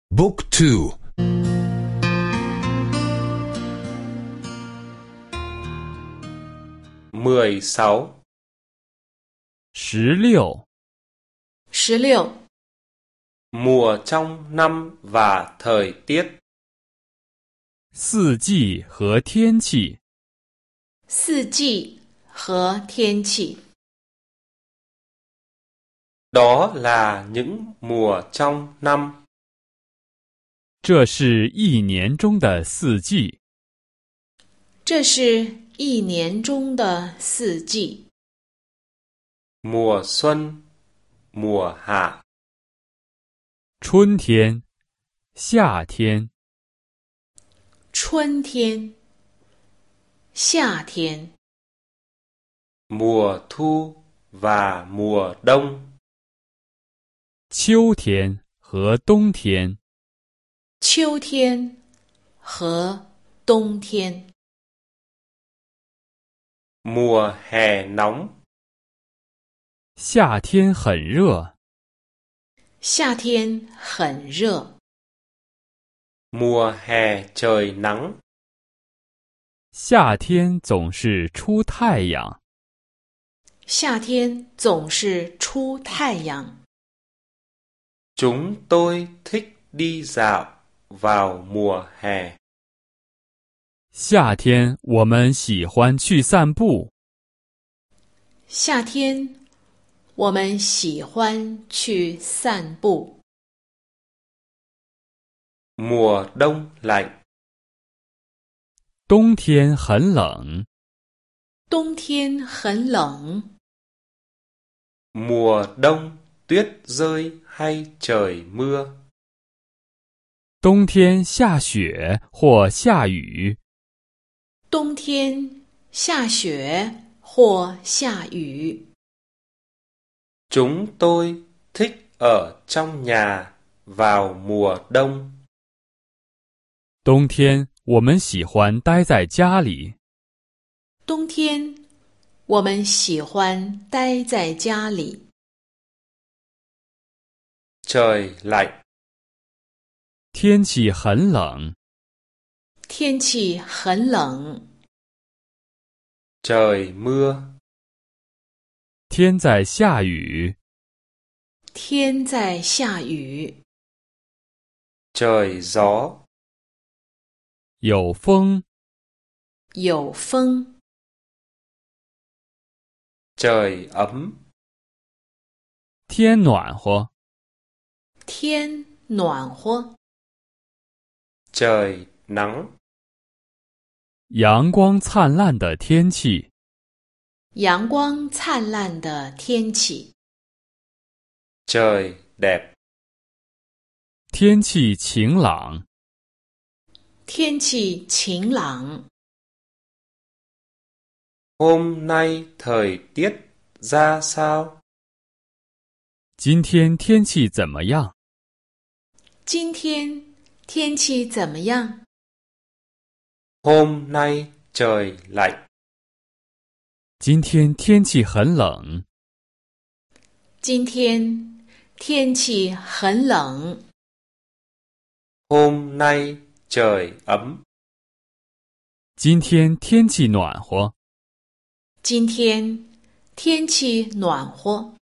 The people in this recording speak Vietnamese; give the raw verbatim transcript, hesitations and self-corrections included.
Book two. mười sáu. 十六， 十六， Mùa trong năm và thời tiết. 四季和天气。 四季和天气。 Đó là những mùa trong năm. 这是一年中的四季。 这是一年中的四季。 Mùa xuân, mùa hạ. 春天、夏天。 春天、夏天。 Mùa thu và mùa đông. 秋天和冬天。 秋天和冬天。 Mùa hè nóng. 夏天很热。 夏天很热。 Mùa hè trời nắng. 夏天总是出太阳。 夏天总是出太阳。 Chúng tôi thích đi dạo vào mùa hè. 夏天我们喜欢去散步。 夏天我们喜欢去散步。 Mùa đông lạnh. 冬天很冷。 冬天很冷。 Mùa đông tuyết rơi hay trời mưa. 冬天下雪或下雨。 冬天下雪或下雨。 Chúng tôi thích ở trong nhà vào mùa đông. 冬天我们喜欢待在家里。 冬天我们喜欢待在家里。 Trời lạnh. 天气很冷。 天气很冷。 Trời mưa. 天在下雨。 天在下雨。 Trời gió. 有风。 有风。 Trời ấm. 天暖和。 天暖和。 Trời nắng. 阳光灿烂的天气。 阳光灿烂的天气。 Trời đẹp. 天气晴朗。 天气晴朗。 Hôm nay thời tiết ra sao? 今天天气怎么样？ 今天天气怎么样？ Hôm nay trời lạnh. 今天天气很冷。 今天天气很冷。 Hôm nay trời ấm. 今天天气暖和。 今天天气暖和。